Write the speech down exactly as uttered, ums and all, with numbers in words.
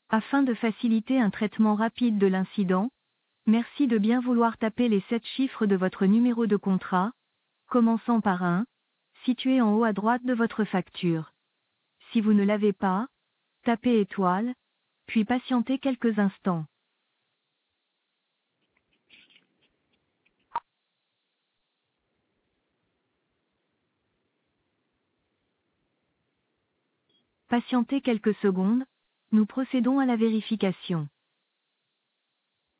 Afin de faciliter un traitement rapide de l'incident, merci de bien vouloir taper les sept chiffres de votre numéro de contrat, commençant par un, situé en haut à droite de votre facture. Si vous ne l'avez pas, tapez étoile, puis patientez quelques instants. Patientez quelques secondes, nous procédons à la vérification.